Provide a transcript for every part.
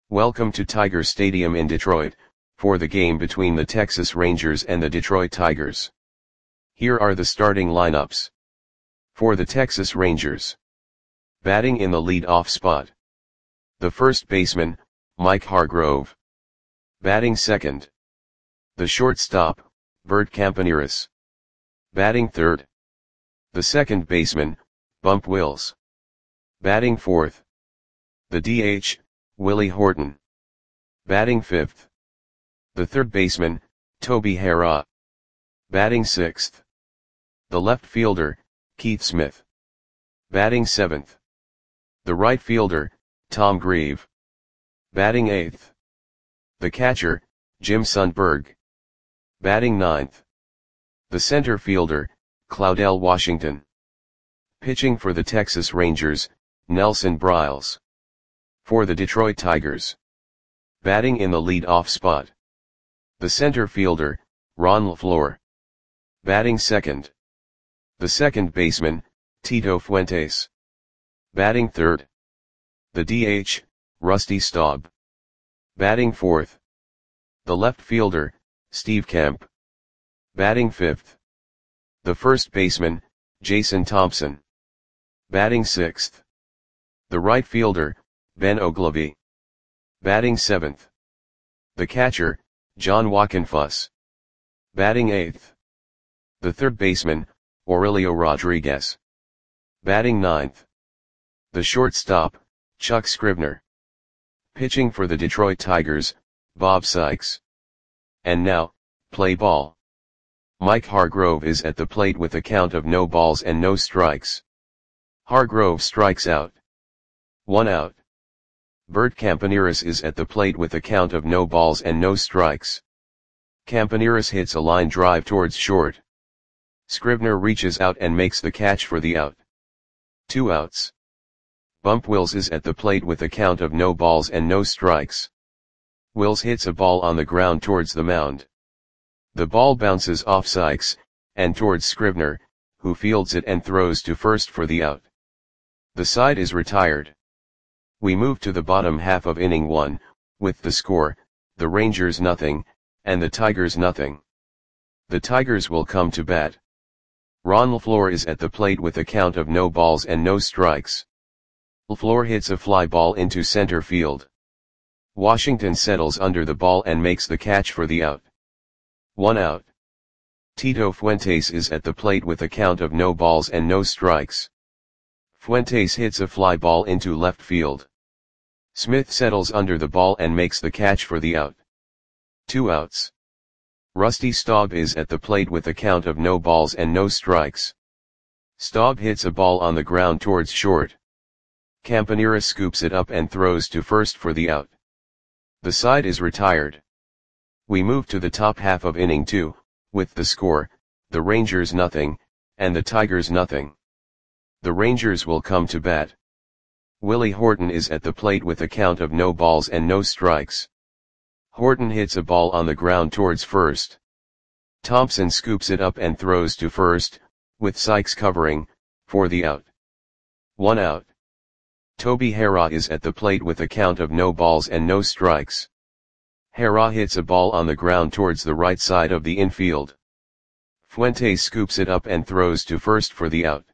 Welcome to Tiger Stadium in Detroit, for the game between the Texas Rangers and the Detroit Tigers. Here are the starting lineups. For the Texas Rangers. Batting in the lead-off spot. The first baseman, Mike Hargrove. Batting second. The shortstop, Bert Campaneris. Batting third. The second baseman, Bump Wills. Batting fourth. The DH, Willie Horton. Batting fifth. The third baseman, Toby Harrah. Batting sixth. The left fielder, Keith Smith. Batting seventh. The right fielder, Tom Grieve. Batting eighth. The catcher, Jim Sundberg. Batting ninth. The center fielder, Claudell Washington. Pitching for the Texas Rangers, Nelson Briles. For the Detroit Tigers. Batting in the lead-off spot. The center fielder, Ron LaFleur. Batting second. The second baseman, Tito Fuentes. Batting third. The DH, Rusty Staub. Batting fourth. The left fielder, Steve Kemp. Batting fifth. The first baseman, Jason Thompson. Batting sixth. The right fielder, Ben Oglivie. Batting seventh. The catcher, John Wockenfuss. Batting eighth. The third baseman, Aurelio Rodriguez. Batting ninth. The shortstop, Chuck Scribner. Pitching for the Detroit Tigers, Bob Sykes. And now, play ball. Mike Hargrove is at the plate with a count of no balls and no strikes. Hargrove strikes out. 1 out. Bert Campaneris is at the plate with a count of no balls and no strikes. Campaneris hits a line drive towards short. Scribner reaches out and makes the catch for the out. 2 outs. Bump Wills is at the plate with a count of no balls and no strikes. Wills hits a ball on the ground towards the mound. The ball bounces off Sykes, and towards Scribner, who fields it and throws to first for the out. The side is retired. We move to the bottom half of inning 1, with the score, the Rangers nothing, and the Tigers nothing. The Tigers will come to bat. Ron LaFleur is at the plate with a count of no balls and no strikes. LaFleur hits a fly ball into center field. Washington settles under the ball and makes the catch for the out. 1 out. Tito Fuentes is at the plate with a count of no balls and no strikes. Fuentes hits a fly ball into left field. Smith settles under the ball and makes the catch for the out. 2 outs. Rusty Staub is at the plate with a count of no balls and no strikes. Staub hits a ball on the ground towards short. Campaneris scoops it up and throws to first for the out. The side is retired. We move to the top half of inning 2, with the score, the Rangers nothing, and the Tigers nothing. The Rangers will come to bat. Willie Horton is at the plate with a count of no balls and no strikes. Horton hits a ball on the ground towards first. Thompson scoops it up and throws to first, with Sykes covering, for the out. 1 out. Toby Harrah is at the plate with a count of no balls and no strikes. Harrah hits a ball on the ground towards the right side of the infield. Fuentes scoops it up and throws to first for the out.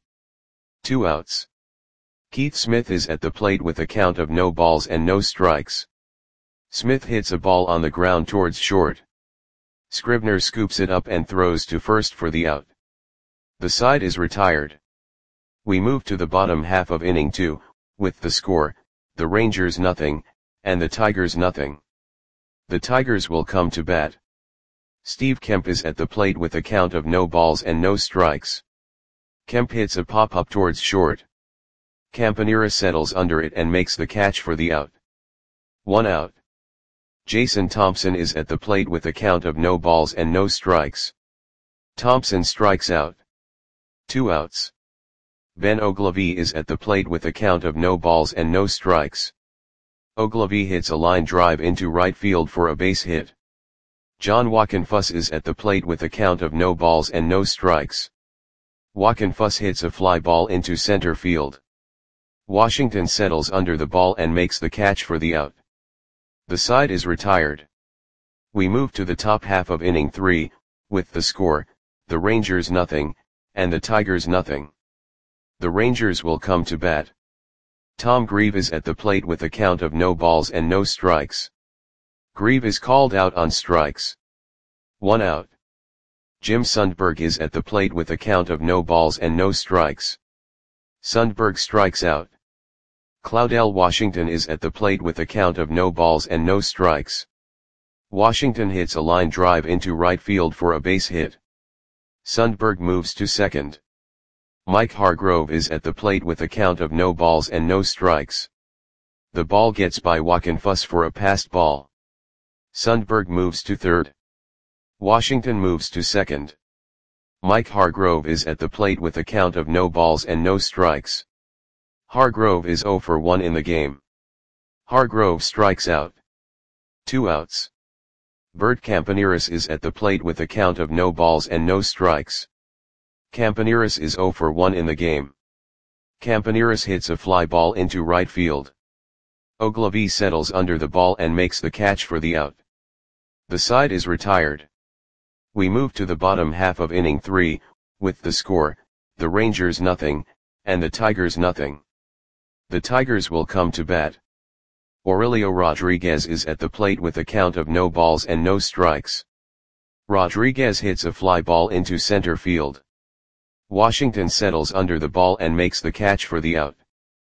2 outs. Keith Smith is at the plate with a count of no balls and no strikes. Smith hits a ball on the ground towards short. Scribner scoops it up and throws to first for the out. The side is retired. We move to the bottom half of inning 2, with the score, the Rangers nothing, and the Tigers nothing. The Tigers will come to bat. Steve Kemp is at the plate with a count of no balls and no strikes. Kemp hits a pop-up towards short. Campaneris settles under it and makes the catch for the out. 1 out. Jason Thompson is at the plate with a count of no balls and no strikes. Thompson strikes out. 2 outs. Ben Oglivie is at the plate with a count of no balls and no strikes. Oglivie hits a line drive into right field for a base hit. John Wockenfuss is at the plate with a count of no balls and no strikes. Wockenfuss hits a fly ball into center field. Washington settles under the ball and makes the catch for the out. The side is retired. We move to the top half of inning 3, with the score, the Rangers nothing, and the Tigers nothing. The Rangers will come to bat. Tom Grieve is at the plate with a count of no balls and no strikes. Grieve is called out on strikes. 1 out. Jim Sundberg is at the plate with a count of no balls and no strikes. Sundberg strikes out. Claudell Washington is at the plate with a count of no balls and no strikes. Washington hits a line drive into right field for a base hit. Sundberg moves to second. Mike Hargrove is at the plate with a count of no balls and no strikes. The ball gets by Wackenfuss for a passed ball. Sundberg moves to third. Washington moves to second. Mike Hargrove is at the plate with a count of no balls and no strikes. Hargrove is 0 for 1 in the game. Hargrove strikes out. 2 outs. Bert Campaneris is at the plate with a count of no balls and no strikes. Campaneris is 0 for 1 in the game. Campaneris hits a fly ball into right field. Ogilvie settles under the ball and makes the catch for the out. The side is retired. We move to the bottom half of inning 3, with the score, the Rangers nothing, and the Tigers nothing. The Tigers will come to bat. Aurelio Rodriguez is at the plate with a count of no balls and no strikes. Rodriguez hits a fly ball into center field. Washington settles under the ball and makes the catch for the out.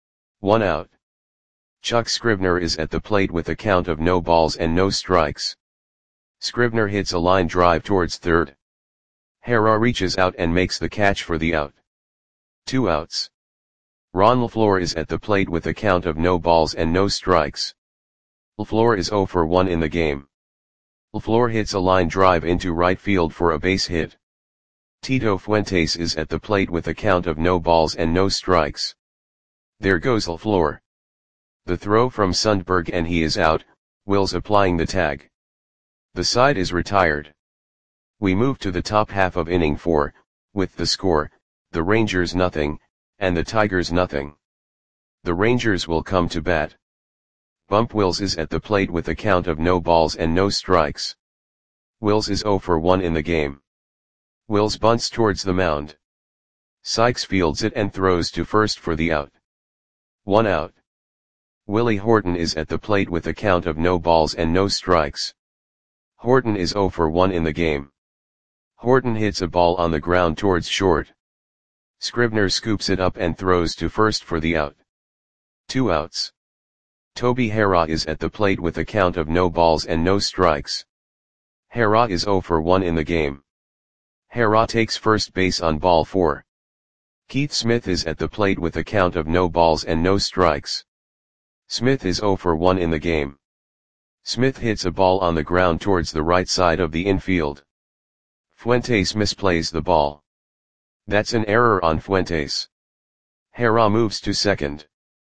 1 out. Chuck Scribner is at the plate with a count of no balls and no strikes. Scribner hits a line drive towards third. Hara reaches out and makes the catch for the out. 2 outs. Ron LaFleur is at the plate with a count of no balls and no strikes. LaFleur is 0 for 1 in the game. LaFleur hits a line drive into right field for a base hit. Tito Fuentes is at the plate with a count of no balls and no strikes. There goes LaFleur. The throw from Sundberg and he is out, Wills applying the tag. The side is retired. We move to the top half of inning 4, with the score, the Rangers nothing, and the Tigers nothing. The Rangers will come to bat. Bump Wills is at the plate with a count of no balls and no strikes. Wills is 0 for 1 in the game. Wills bunts towards the mound. Sykes fields it and throws to first for the out. 1 out. Willie Horton is at the plate with a count of no balls and no strikes. Horton is 0 for 1 in the game. Horton hits a ball on the ground towards short. Scribner scoops it up and throws to first for the out. 2 outs. Toby Hara is at the plate with a count of no balls and no strikes. Hara is 0 for 1 in the game. Hara takes first base on ball 4. Keith Smith is at the plate with a count of no balls and no strikes. Smith is 0 for 1 in the game. Smith hits a ball on the ground towards the right side of the infield. Fuentes misplays the ball. That's an error on Fuentes. Hara moves to second.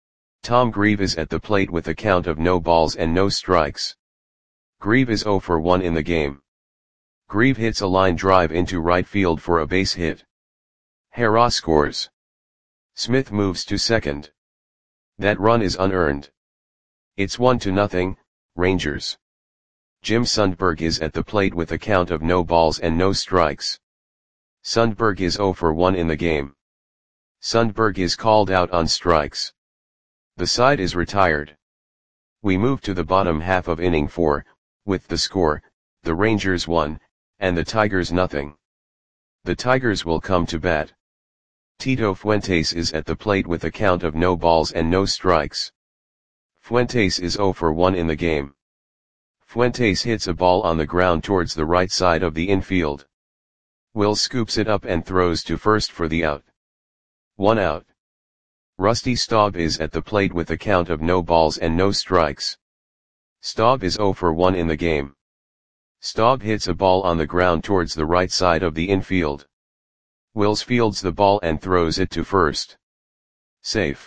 Tom Grieve is at the plate with a count of no balls and no strikes. Grieve is 0 for 1 in the game. Grieve hits a line drive into right field for a base hit. Hara scores. Smith moves to second. That run is unearned. It's 1-0, Rangers. Jim Sundberg is at the plate with a count of no balls and no strikes. Sundberg is 0 for 1 in the game. Sundberg is called out on strikes. The side is retired. We move to the bottom half of inning 4, with the score, the Rangers 1, and the Tigers nothing. The Tigers will come to bat. Tito Fuentes is at the plate with a count of no balls and no strikes. Fuentes is 0 for 1 in the game. Fuentes hits a ball on the ground towards the right side of the infield. Will scoops it up and throws to first for the out. 1 out. Rusty Staub is at the plate with a count of no balls and no strikes. Staub is 0 for 1 in the game. Staub hits a ball on the ground towards the right side of the infield. Wills fields the ball and throws it to first. Safe.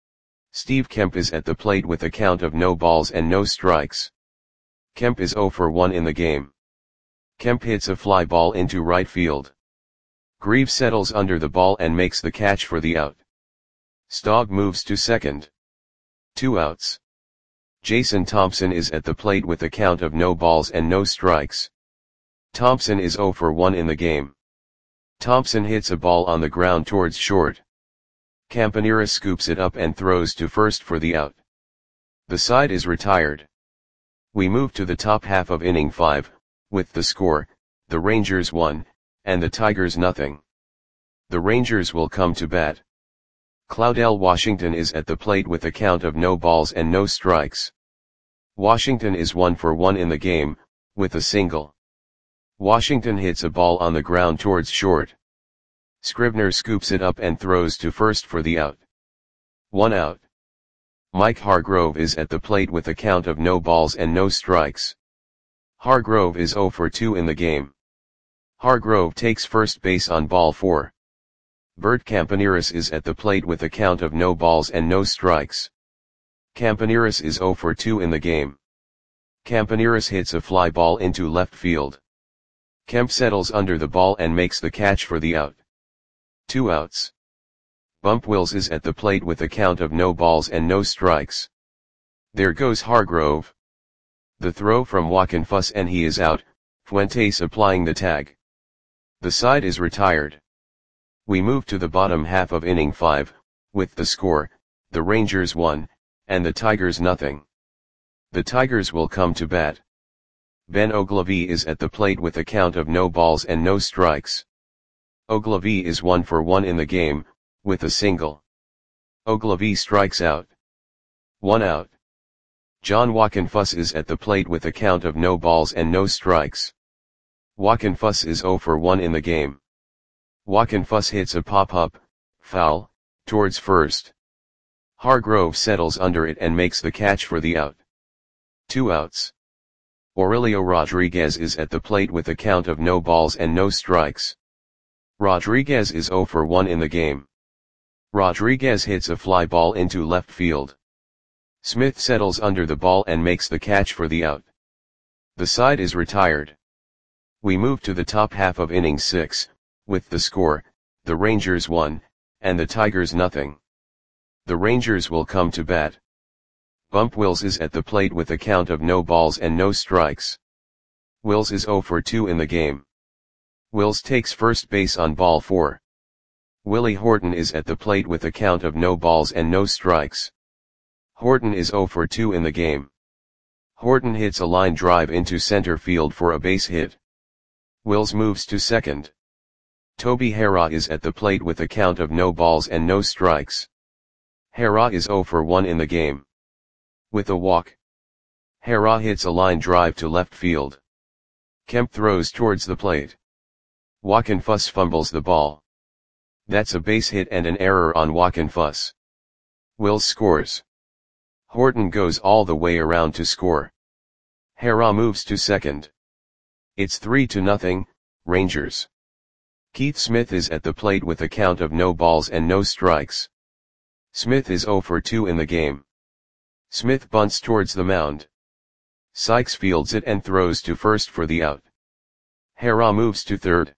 Steve Kemp is at the plate with a count of no balls and no strikes. Kemp is 0 for 1 in the game. Kemp hits a fly ball into right field. Grieve settles under the ball and makes the catch for the out. Staub moves to second. 2 outs. Jason Thompson is at the plate with a count of no balls and no strikes. Thompson is 0 for 1 in the game. Thompson hits a ball on the ground towards short. Campaneris scoops it up and throws to first for the out. The side is retired. We move to the top half of inning 5, with the score, the Rangers 1, and the Tigers nothing. The Rangers will come to bat. Claudell Washington is at the plate with a count of no balls and no strikes. Washington is 1 for 1 in the game, with a single. Washington hits a ball on the ground towards short. Scribner scoops it up and throws to first for the out. 1 out. Mike Hargrove is at the plate with a count of no balls and no strikes. Hargrove is 0 for 2 in the game. Hargrove takes first base on ball 4. Bert Campaneris is at the plate with a count of no balls and no strikes. Campaneris is 0 for 2 in the game. Campaneris hits a fly ball into left field. Kemp settles under the ball and makes the catch for the out. 2 outs. Bump Wills is at the plate with a count of no balls and no strikes. There goes Hargrove. The throw from Joaquin Fuss and he is out, Fuentes applying the tag. The side is retired. We move to the bottom half of inning 5, with the score, the Rangers 1, and the Tigers nothing. The Tigers will come to bat. Ben Oglivie is at the plate with a count of no balls and no strikes. Oglivie is 1 for 1 in the game, with a single. Oglivie strikes out. 1 out. John Joaquin Fuss is at the plate with a count of no balls and no strikes. Joaquin Fuss is 0 for 1 in the game. Joaquin Fuss hits a pop-up, foul, towards first. Hargrove settles under it and makes the catch for the out. 2 outs. Aurelio Rodriguez is at the plate with a count of no balls and no strikes. Rodriguez is 0 for 1 in the game. Rodriguez hits a fly ball into left field. Smith settles under the ball and makes the catch for the out. The side is retired. We move to the top half of inning 6, with the score, the Rangers 1, and the Tigers nothing. The Rangers will come to bat. Bump Wills is at the plate with a count of no balls and no strikes. Wills is 0 for 2 in the game. Wills takes first base on ball 4. Willie Horton is at the plate with a count of no balls and no strikes. Horton is 0 for 2 in the game. Horton hits a line drive into center field for a base hit. Wills moves to second. Toby Harrah is at the plate with a count of no balls and no strikes. Harrah is 0 for 1 in the game. With a walk, Harrah hits a line drive to left field. Kemp throws towards the plate. Joaquin Fuss fumbles the ball. That's a base hit and an error on Joaquin Fuss. Wills scores. Horton goes all the way around to score. Harrah moves to second. It's 3-0, Rangers. Keith Smith is at the plate with a count of no balls and no strikes. Smith is 0 for 2 in the game. Smith bunts towards the mound. Sykes fields it and throws to first for the out. Harrah moves to third.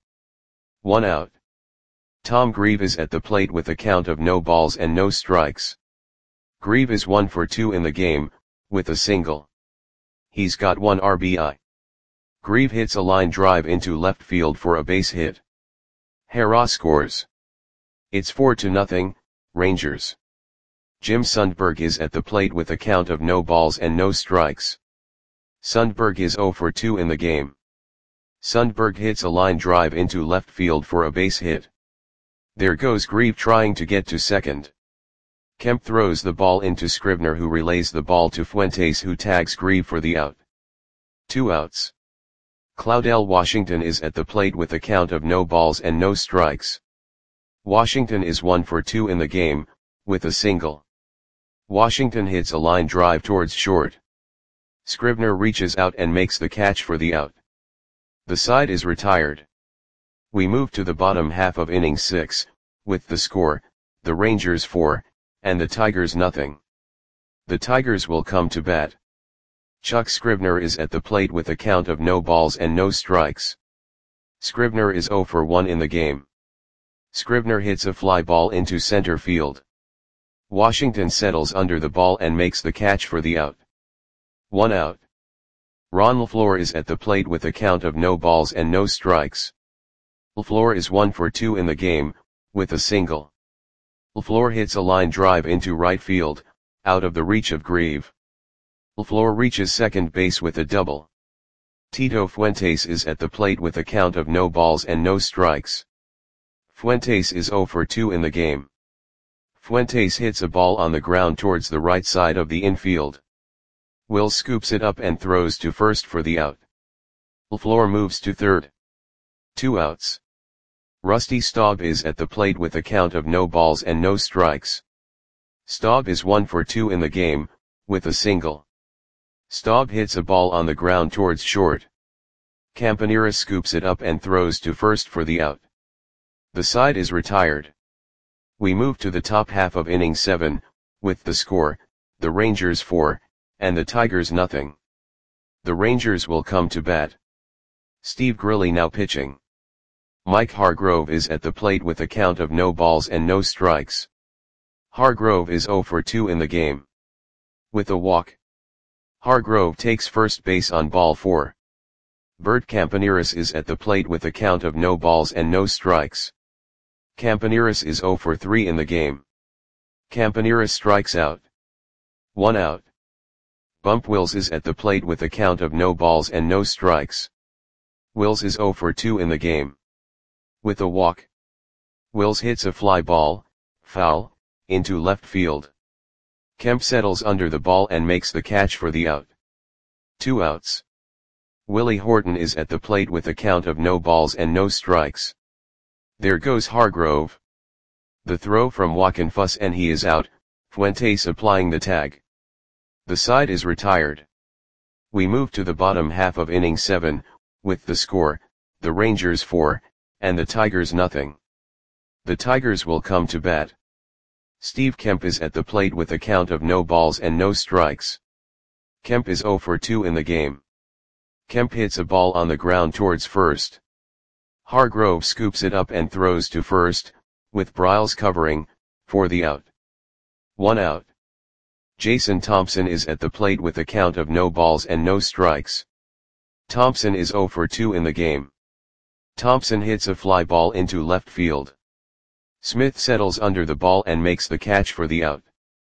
1 out. Tom Grieve is at the plate with a count of no balls and no strikes. Grieve is 1 for 2 in the game, with a single. He's got 1 RBI. Grieve hits a line drive into left field for a base hit. Harrah scores. It's 4-0, Rangers. Jim Sundberg is at the plate with a count of no balls and no strikes. Sundberg is 0 for 2 in the game. Sundberg hits a line drive into left field for a base hit. There goes Grieve trying to get to second. Kemp throws the ball into Scribner, who relays the ball to Fuentes, who tags Grieve for the out. 2 outs. Claudell Washington is at the plate with a count of no balls and no strikes. Washington is 1 for 2 in the game, with a single. Washington hits a line drive towards short. Scribner reaches out and makes the catch for the out. The side is retired. We move to the bottom half of inning 6, with the score, the Rangers 4, and the Tigers nothing. The Tigers will come to bat. Chuck Scribner is at the plate with a count of no balls and no strikes. Scribner is 0 for 1 in the game. Scribner hits a fly ball into center field. Washington settles under the ball and makes the catch for the out. 1 out. Ron LaFleur is at the plate with a count of no balls and no strikes. LaFleur is 1 for 2 in the game, with a single. LaFleur hits a line drive into right field, out of the reach of Grieve. LaFleur reaches second base with a double. Tito Fuentes is at the plate with a count of no balls and no strikes. Fuentes is 0 for 2 in the game. Fuentes hits a ball on the ground towards the right side of the infield. Will scoops it up and throws to first for the out. LaFleur moves to third. 2 outs. Rusty Staub is at the plate with a count of no balls and no strikes. Staub is 1 for 2 in the game, with a single. Staub hits a ball on the ground towards short. Campanera scoops it up and throws to first for the out. The side is retired. We move to the top half of inning 7, with the score, the Rangers 4, and the Tigers nothing. The Rangers will come to bat. Steve Grilli now pitching. Mike Hargrove is at the plate with a count of no balls and no strikes. Hargrove is 0 for 2 in the game. With a walk. Hargrove takes first base on ball 4. Bert Campaneris is at the plate with a count of no balls and no strikes. Campaneris is 0 for 3 in the game. Campaneris strikes out. 1 out. Bump Wills is at the plate with a count of no balls and no strikes. Wills is 0 for 2 in the game. With a walk. Wills hits a fly ball, foul, into left field. Kemp settles under the ball and makes the catch for the out. 2 outs. Willie Horton is at the plate with a count of no balls and no strikes. There goes Hargrove. The throw from Joaquin Fuss and he is out, Fuentes applying the tag. The side is retired. We move to the bottom half of inning 7, with the score, the Rangers 4, and the Tigers nothing. The Tigers will come to bat. Steve Kemp is at the plate with a count of no balls and no strikes. Kemp is 0 for 2 in the game. Kemp hits a ball on the ground towards first. Hargrove scoops it up and throws to first, with Briles covering, for the out. 1 out. Jason Thompson is at the plate with a count of no balls and no strikes. Thompson is 0 for 2 in the game. Thompson hits a fly ball into left field. Smith settles under the ball and makes the catch for the out.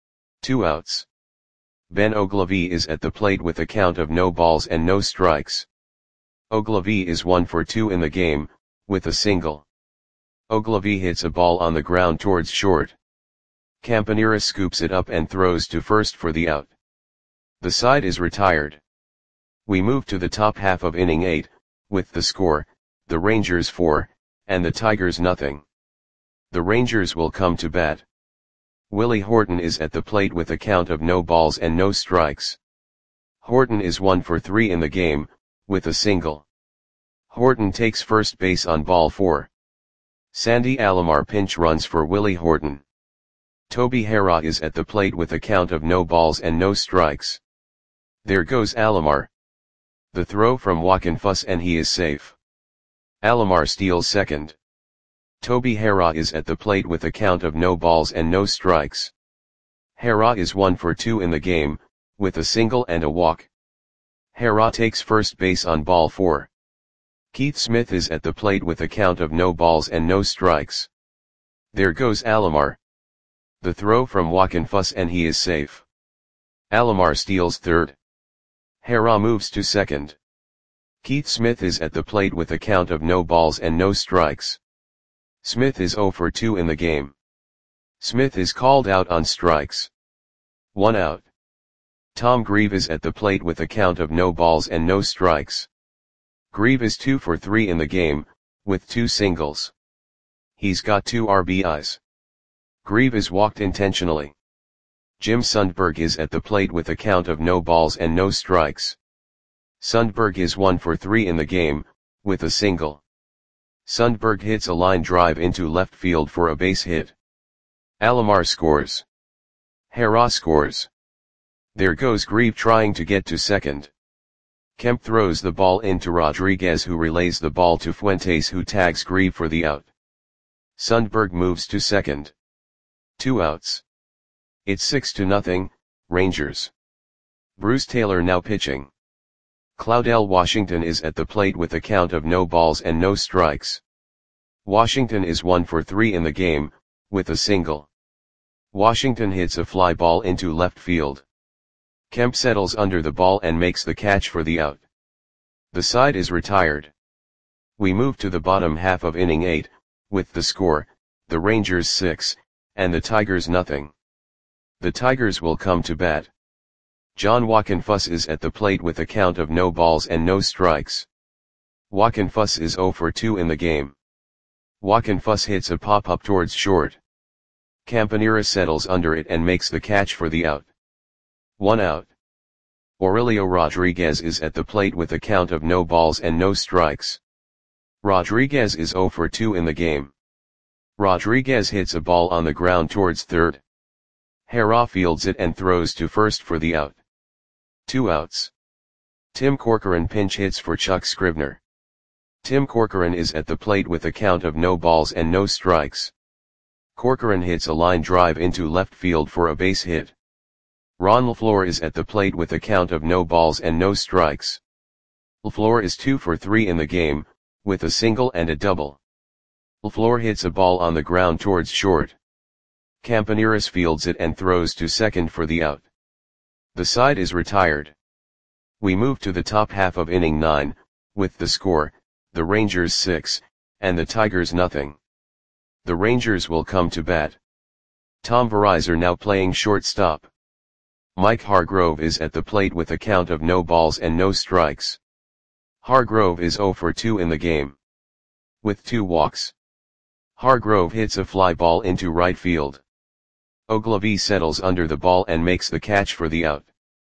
2 outs. Ben Ogilvie is at the plate with a count of no balls and no strikes. Ogilvie is 1 for 2 in the game, with a single. Ogilvie hits a ball on the ground towards short. Campanera scoops it up and throws to first for the out. The side is retired. We move to the top half of inning 8, with the score, the Rangers 4, and the Tigers nothing. The Rangers will come to bat. Willie Horton is at the plate with a count of no balls and no strikes. Horton is 1 for 3 in the game, with a single. Horton takes first base on ball 4. Sandy Alomar pinch runs for Willie Horton. Toby Harrah is at the plate with a count of no balls and no strikes. There goes Alomar. The throw from Joaquin Fuss and he is safe. Alomar steals second. Toby Harrah is at the plate with a count of no balls and no strikes. Harrah is 1 for 2 in the game, with a single and a walk. Harrah takes first base on ball 4. Keith Smith is at the plate with a count of no balls and no strikes. There goes Alomar. The throw from Joaquin Fuss and he is safe. Alomar steals third. Harrah moves to second. Keith Smith is at the plate with a count of no balls and no strikes. Smith is 0 for 2 in the game. Smith is called out on strikes. 1 out. Tom Grieve is at the plate with a count of no balls and no strikes. Grieve is 2 for 3 in the game, with 2 singles. He's got 2 RBIs. Grieve is walked intentionally. Jim Sundberg is at the plate with a count of no balls and no strikes. Sundberg is 1 for 3 in the game, with a single. Sundberg hits a line drive into left field for a base hit. Alomar scores. Harrah scores. There goes Grieve trying to get to second. Kemp throws the ball into Rodriguez who relays the ball to Fuentes who tags Grieve for the out. Sundberg moves to second. 2 outs. It's 6-0, Rangers. Bruce Taylor now pitching. Claudell Washington is at the plate with a count of no balls and no strikes. Washington is 1 for 3 in the game, with a single. Washington hits a fly ball into left field. Kemp settles under the ball and makes the catch for the out. The side is retired. We move to the bottom half of inning 8, with the score, the Rangers 6, and the Tigers nothing. The Tigers will come to bat. John Wockenfuss is at the plate with a count of no balls and no strikes. Wockenfuss is 0 for 2 in the game. Wockenfuss hits a pop-up towards short. Campanera settles under it and makes the catch for the out. 1 out. Aurelio Rodriguez is at the plate with a count of no balls and no strikes. Rodriguez is 0 for 2 in the game. Rodriguez hits a ball on the ground towards third. Hara fields it and throws to first for the out. 2 outs. Tim Corcoran pinch hits for Chuck Scribner. Tim Corcoran is at the plate with a count of no balls and no strikes. Corcoran hits a line drive into left field for a base hit. Ron LaFleur is at the plate with a count of no balls and no strikes. LaFleur is 2 for 3 in the game, with a single and a double. LaFleur hits a ball on the ground towards short. Campaneris fields it and throws to second for the out. The side is retired. We move to the top half of inning 9, with the score, the Rangers 6, and the Tigers nothing. The Rangers will come to bat. Tom Verizar now playing shortstop. Mike Hargrove is at the plate with a count of no balls and no strikes. Hargrove is 0 for 2 in the game. With 2 walks. Hargrove hits a fly ball into right field. Ogilvie settles under the ball and makes the catch for the out.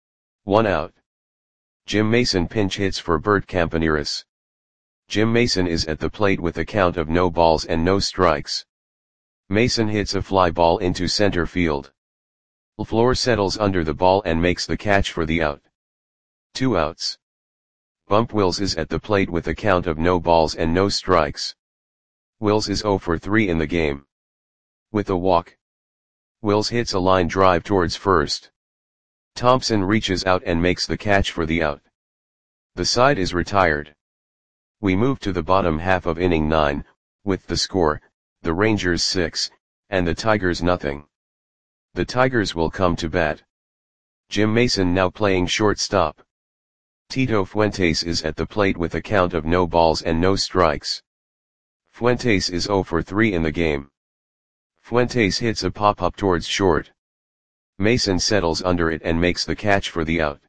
1 out. Jim Mason pinch hits for Bert Campaneris. Jim Mason is at the plate with a count of no balls and no strikes. Mason hits a fly ball into center field. LaFleur settles under the ball and makes the catch for the out. 2 outs. Bump Wills is at the plate with a count of no balls and no strikes. Wills is 0 for 3 in the game. With a walk. Wills hits a line drive towards first. Thompson reaches out and makes the catch for the out. The side is retired. We move to the bottom half of inning 9, with the score, the Rangers 6, and the Tigers nothing. The Tigers will come to bat. Jim Mason now playing shortstop. Tito Fuentes is at the plate with a count of no balls and no strikes. Fuentes is 0 for 3 in the game. Fuentes hits a pop-up towards short. Mason settles under it and makes the catch for the out.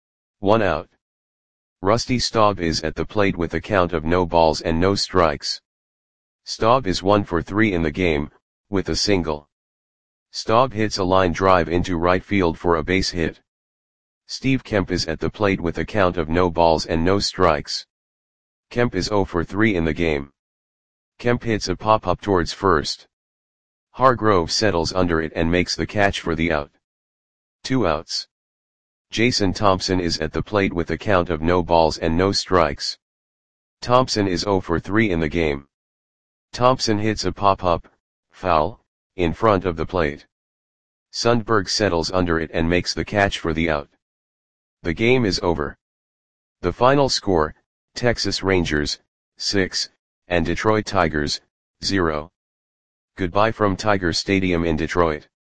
1 out. Rusty Staub is at the plate with a count of no balls and no strikes. Staub is 1 for 3 in the game, with a single. Staub hits a line drive into right field for a base hit. Steve Kemp is at the plate with a count of no balls and no strikes. Kemp is 0 for 3 in the game. Kemp hits a pop-up towards first. Hargrove settles under it and makes the catch for the out. 2 outs. Jason Thompson is at the plate with a count of no balls and no strikes. Thompson is 0 for 3 in the game. Thompson hits a pop-up, foul, in front of the plate. Sundberg settles under it and makes the catch for the out. The game is over. The final score, Texas Rangers, 6, and Detroit Tigers, 0. Goodbye from Tiger Stadium in Detroit.